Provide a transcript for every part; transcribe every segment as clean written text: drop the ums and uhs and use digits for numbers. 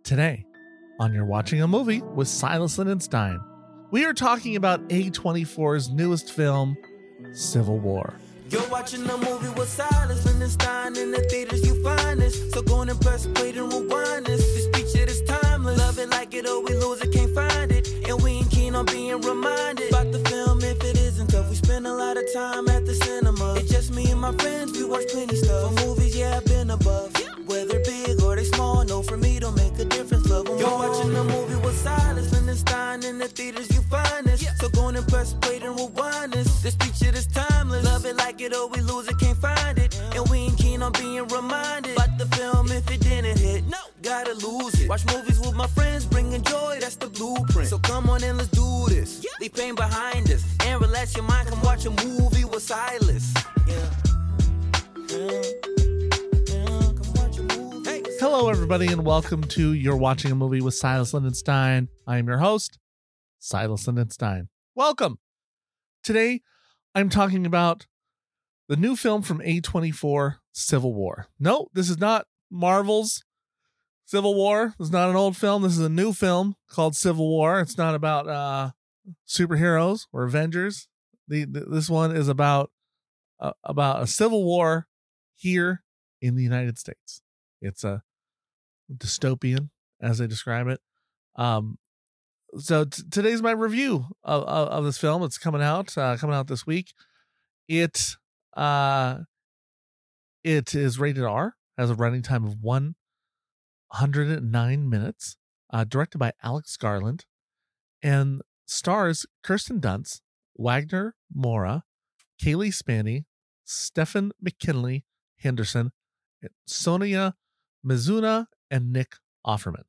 Today, on You're Watching a Movie with Silas Lindenstein, we are talking about A24's newest film, Civil War. You're watching a movie with Silas Lindenstein. In the theaters you find this. So go and press play and rewind this. This feature is timeless. Love it like it or we lose it, can't find it. And we ain't keen on being reminded about the film if it isn't tough. We spend a lot of time at the cinema. It's just me and my friends, we watch plenty stuff. For movies, yeah, I've been above. Whether big or they small, no, for me don't make a difference. Love them. You're watching a movie with Silas Lindenstein. In the theaters you find this. So go and press play and rewind this. This feature is timeless. Love it like it or we lose it, can't find it. And we ain't keen on being reminded about the film if it didn't hit. No, gotta lose it. Watch movies with my friends, bringing joy, that's the blueprint. So come on and let's do this. Leave pain behind us and relax your mind. Come watch a movie with Silas. Hello, everybody, and welcome to You're Watching a Movie with Silas Lindenstein. I am your host, Silas Lindenstein. Welcome. Today, I'm talking about the new film from A24, Civil War. No, this is not Marvel's Civil War. This is not an old film. This is a new film called Civil War. It's not about superheroes or Avengers. This one is about a civil war here in the United States. It's a dystopian, as they describe it. So today's my review of this film. It's coming out this week. It is rated R, has a running time of 109 minutes, directed by Alex Garland, and stars Kirsten Dunst, Wagner Moura, Kaylee Spaney, Stephen McKinley Henderson, Sonia Mizuna, and Nick Offerman.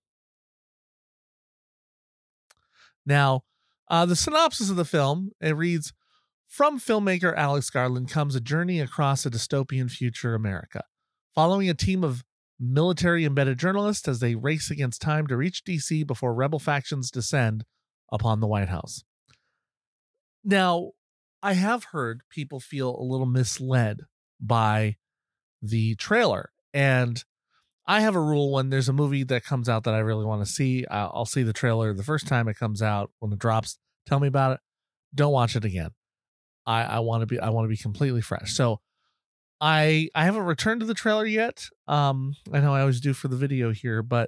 Now, the synopsis of the film, it reads, from filmmaker Alex Garland comes a journey across a dystopian future America, following a team of military-embedded journalists as they race against time to reach D.C. before rebel factions descend upon the White House. Now, I have heard people feel a little misled by the trailer, and I have a rule when there's a movie that comes out that I really want to see. I'll see the trailer the first time it comes out. When it drops, tell me about it. Don't watch it again. I want to be completely fresh. So I haven't returned to the trailer yet. I know I always do for the video here, but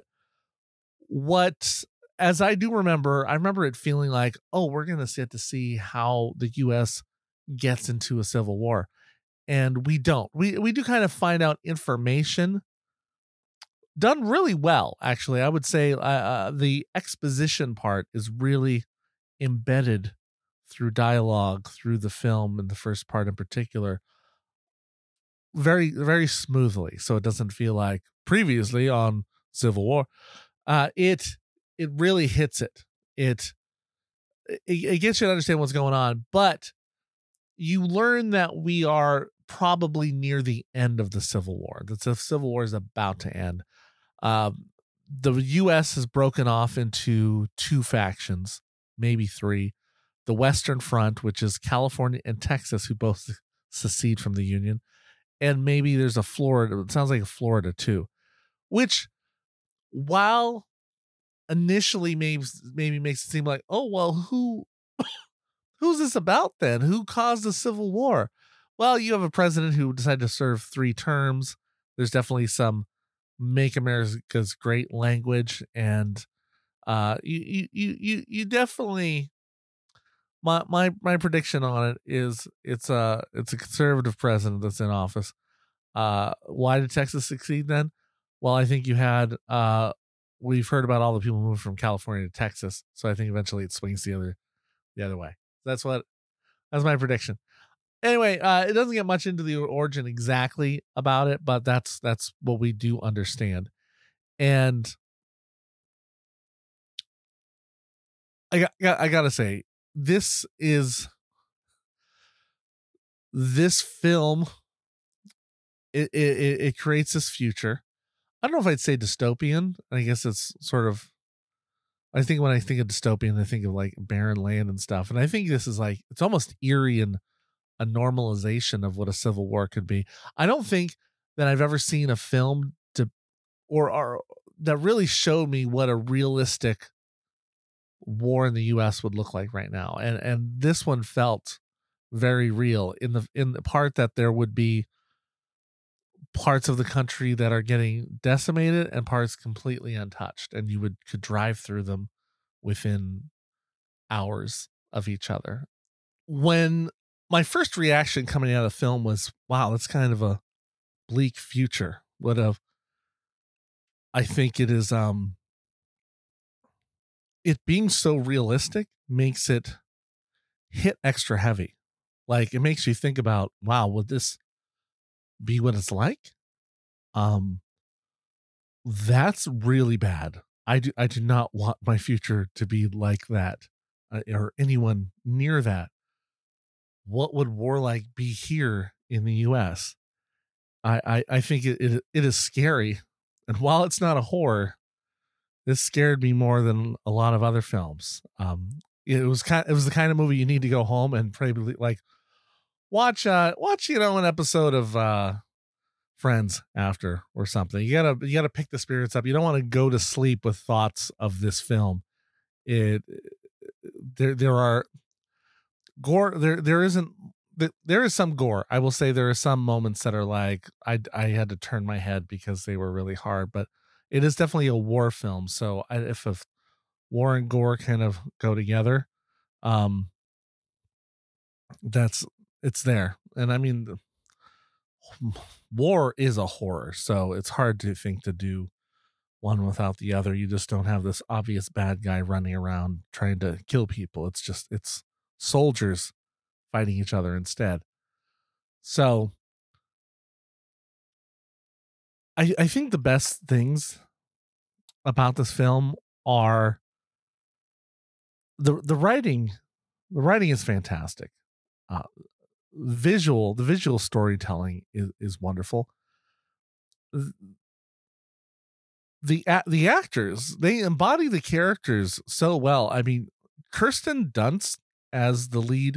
as I do remember, I remember it feeling like, oh, we're going to get to see how the U.S. gets into a civil war. And we don't. We do kind of find out information done really well, actually. I would say the exposition part is really embedded through dialogue, through the film, and the first part in particular, very, very smoothly. So it doesn't feel like previously on Civil War. It really hits it. It gets you to understand what's going on, but you learn that we are probably near the end of the Civil War. That the Civil War is about to end. The U.S. has broken off into two factions, maybe three. The Western Front, which is California and Texas, who both secede from the Union. And maybe there's a Florida. It sounds like a Florida too, which, while initially maybe makes it seem like, oh, well, who's this about then? Who caused the Civil War? Well, you have a president who decided to serve 3 terms. There's definitely some Make America's Great language, and you definitely. My prediction on it is it's a conservative president that's in office. Why did Texas succeed then? Well, I think you had we've heard about all the people moving from California to Texas, so I think eventually it swings the other way. That's my prediction. Anyway, it doesn't get much into the origin exactly about it, but that's what we do understand. And I gotta say, this film, it creates this future. I don't know if I'd say dystopian. I guess it's sort of, I think when I think of dystopian, I think of like barren land and stuff. And I think this is like, it's almost eerie and a normalization of what a civil war could be. I don't think that I've ever seen a film or that really showed me what a realistic war in the US would look like right now. And this one felt very real in the part that there would be parts of the country that are getting decimated and parts completely untouched, and you could drive through them within hours of each other. When my first reaction coming out of the film was, wow, that's kind of a bleak future. I think it is it being so realistic makes it hit extra heavy. Like, it makes you think about, wow, would this be what it's like? That's really bad. I do not want my future to be like that, or anyone near that. What would war like be here in the US? I think it is scary. And while it's not a horror, this scared me more than a lot of other films. It was the kind of movie you need to go home and probably like watch an episode of Friends after or something. You gotta pick the spirits up. You don't want to go to sleep with thoughts of this film. There are gore. There is some gore. I will say there are some moments that are like I had to turn my head because they were really hard, but it is definitely a war film. So if war and gore kind of go together, it's there. And I mean, war is a horror, so it's hard to think to do one without the other. You just don't have this obvious bad guy running around trying to kill people. It's soldiers fighting each other instead. So I think the best things about this film are the writing. The writing is fantastic. The visual storytelling is wonderful. The actors, they embody the characters so well. I mean, Kirsten Dunst as the lead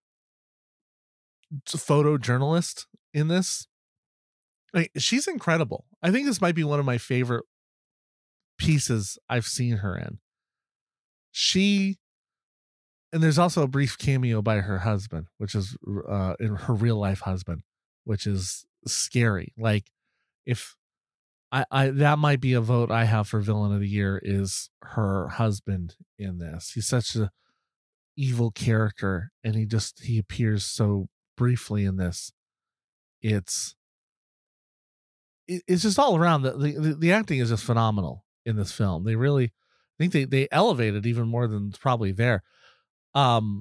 photojournalist in this, she's incredible. I think this might be one of my favorite pieces I've seen her in. And there's also a brief cameo by her husband, which is in her real life husband, which is scary. Like, if I that might be a vote I have for villain of the year, is her husband in this. He's such a evil character, and he appears so briefly in this. It's just all around the acting is just phenomenal in this film. They really, I think they elevated even more than probably there. And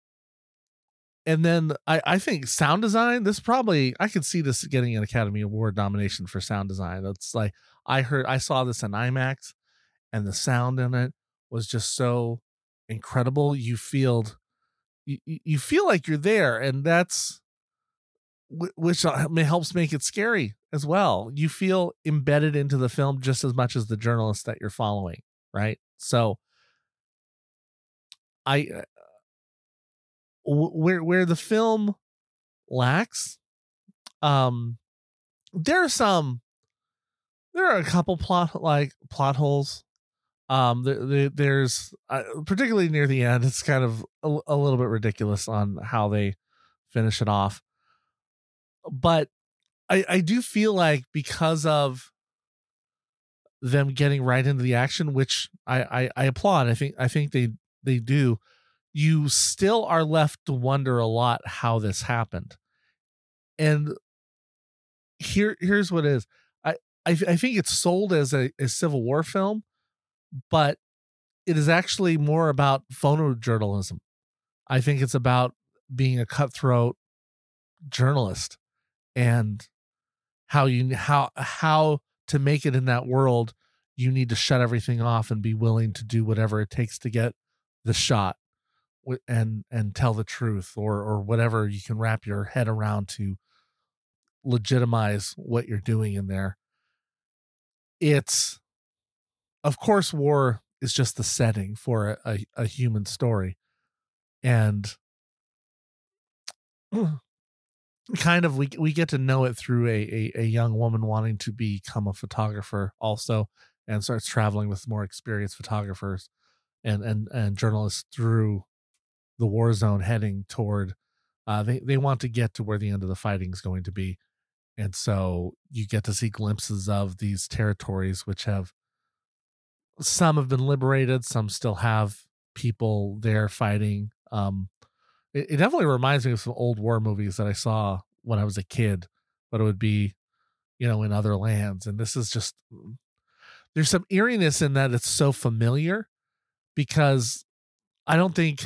then I think sound design, I could see this getting an Academy Award nomination for sound design. It's like, I saw this in IMAX, and the sound in it was just so incredible. You feel like you're there, and that's which helps make it scary as well. You feel embedded into the film just as much as the journalist that you're following, right? So where the film lacks, there are a couple plot holes. There's particularly near the end, it's kind of a little bit ridiculous on how they finish it off. But I do feel like, because of them getting right into the action, which I applaud. I think they do. You still are left to wonder a lot how this happened. And here's what it is. I think it's sold as a Civil War film, but it is actually more about photojournalism. I think it's about being a cutthroat journalist, and how to make it in that world. You need to shut everything off and be willing to do whatever it takes to get the shot and tell the truth, or whatever you can wrap your head around to legitimize what you're doing in there. It's, of course, war is just the setting for a human story, and kind of we get to know it through a young woman wanting to become a photographer also, and starts traveling with more experienced photographers and journalists through the war zone, heading toward. They want to get to where the end of the fighting is going to be, and so you get to see glimpses of these territories, which some have been liberated, some still have people there fighting. It definitely reminds me of some old war movies that I saw when I was a kid, but it would be, in other lands. And this is just, there's some eeriness in that it's so familiar, because I don't think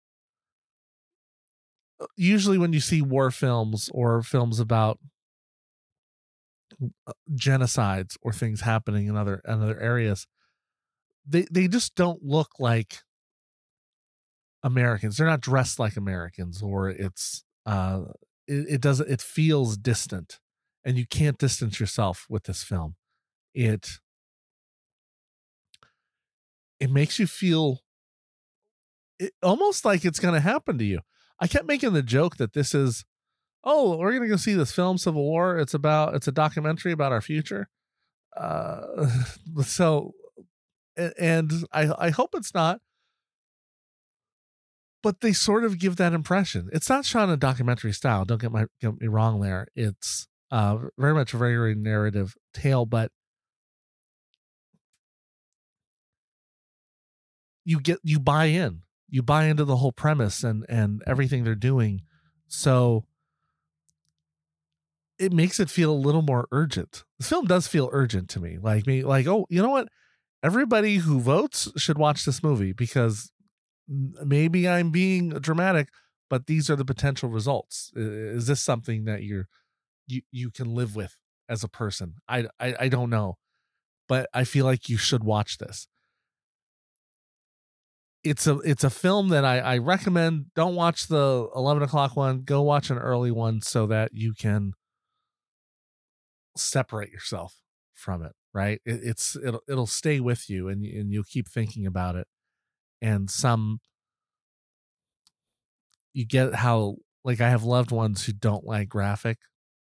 usually when you see war films or films about genocides or things happening in other areas, they just don't look like Americans. They're not dressed like Americans, or it feels distant, and you can't distance yourself with this film. It makes you feel almost like it's going to happen to you. I kept making the joke that this is, oh, we're going to go see this film, Civil War. It's a documentary about our future. So, and I hope it's not, but they sort of give that impression. It's not shot in a documentary style. Don't get me wrong there. It's very much a very narrative tale, but you buy into the whole premise and everything they're doing. So it makes it feel a little more urgent. The film does feel urgent to me. Like, oh, you know what? Everybody who votes should watch this movie, because maybe I'm being dramatic, but these are the potential results. Is this something that you can live with as a person? I don't know, but I feel like you should watch this. It's a film that I recommend. Don't watch the 11 o'clock one. Go watch an early one so that you can separate yourself from it. Right? It'll stay with you, and you'll keep thinking about it. And you get how, like, I have loved ones who don't like graphic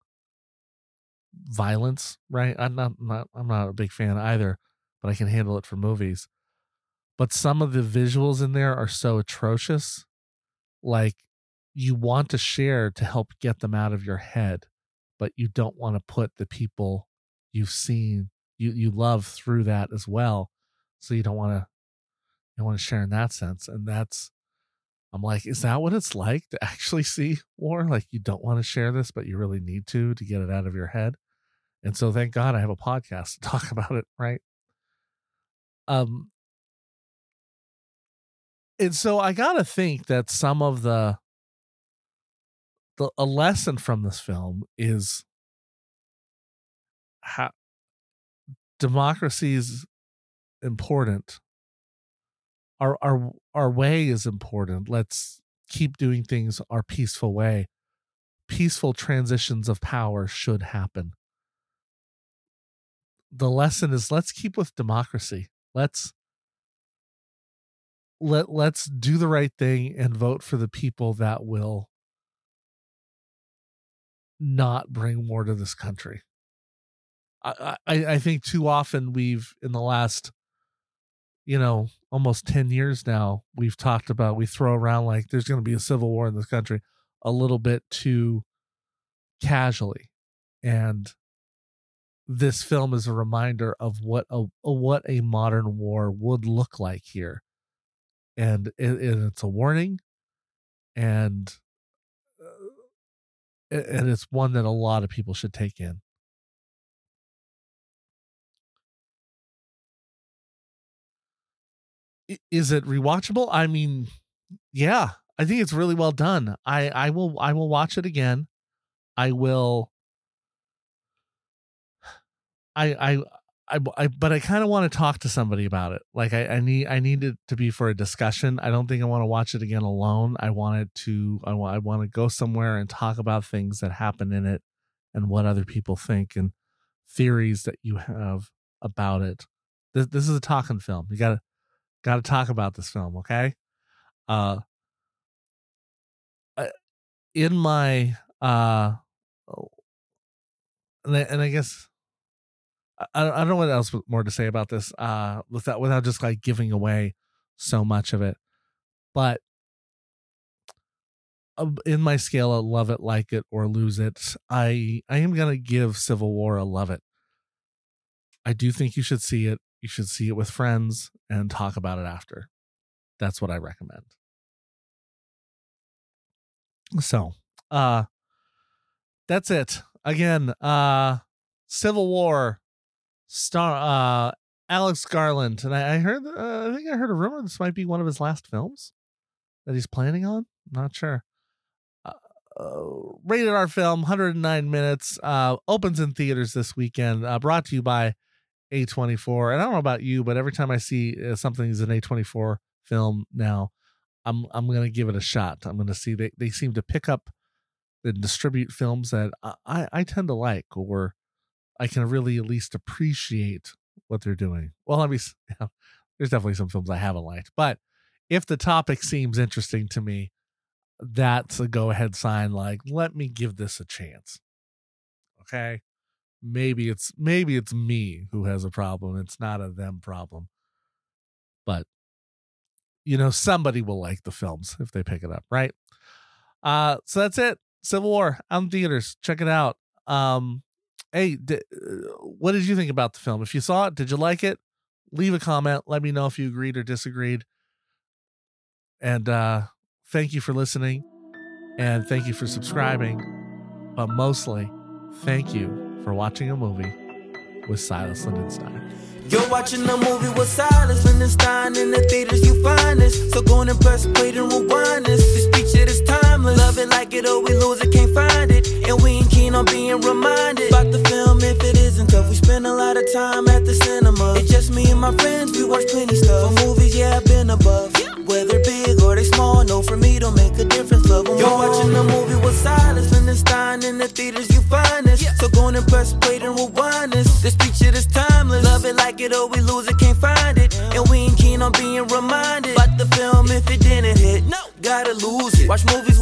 violence, right? I'm not a big fan either, but I can handle it for movies. But some of the visuals in there are so atrocious, like, you want to share to help get them out of your head, but you don't want to put the people you've seen, you love, through that as well. So you don't want to share in that sense. And I'm like, is that what it's like to actually see war? Like, you don't want to share this, but you really need to get it out of your head. And so thank God I have a podcast to talk about it. Right. And so I got to think that some of a lesson from this film is how democracy is important. Our way is important. Let's keep doing things our peaceful way. Peaceful transitions of power should happen. The lesson is, let's keep with democracy. Let's do the right thing and vote for the people that will not bring war to this country. I think too often we've, in the last, almost 10 years now, we throw around like there's going to be a civil war in this country a little bit too casually. And this film is a reminder of what a modern war would look like here. And it's a warning, and it's one that a lot of people should take in. Is it rewatchable? I mean, yeah, I think it's really well done. I will watch it again. I will. But I kind of want to talk to somebody about it. Like, I need it to be for a discussion. I don't think I want to watch it again alone. I want to go somewhere and talk about things that happen in it and what other people think and theories that you have about it. This is a talking film. You got to talk about this film. Okay. In my, and I guess I don't know what else more to say about this without just like giving away so much of it. But in my scale of love it, like it, or lose it, I am going to give Civil War a love it. I do think you should see it. You should see it with friends and talk about it after. That's what I recommend. So, that's it. Again, Civil War, star Alex Garland, and I heard I think I heard a rumor this might be one of his last films that he's planning on. I'm not sure. Rated R film, 109 minutes, opens in theaters this weekend, brought to you by A24. And I don't know about you, but every time I see something's an A24 film now, I'm going to give it a shot. I'm going to see they seem to pick up and distribute films that I tend to like, or I can really at least appreciate what they're doing. Well, there's definitely some films I haven't liked, but if the topic seems interesting to me, that's a go ahead sign. Like, let me give this a chance. Okay. Maybe it's me who has a problem. It's not a them problem, but somebody will like the films if they pick it up. Right. So that's it. Civil War out in theaters. Check it out. Hey, what did you think about the film? If you saw it, did you like it? Leave a comment. Let me know if you agreed or disagreed. And, thank you for listening, and thank you for subscribing, but mostly, thank you for watching a movie with Silas Lindenstein. You're watching a movie with Silas Lindenstein. In the theaters you find this, so go and press play and rewind this. This feature is timeless. Love it, like it, or we lose it, can't find it. And we ain't keen on being reminded about the film if it isn't tough. We spend a lot of time at the cinema. It's just me and my friends, we watch plenty stuff. For movies, yeah, I've been above. Whether big or they small, no, for me don't make a difference. Love them. You're watching a movie with Silas Lindenstein. In the theaters you find this, so go and press play and rewind this. This feature is timeless. Love it, like it, or we lose it, can't find it. And we ain't keen on being reminded about the film if it didn't hit. No, gotta lose it. Watch movies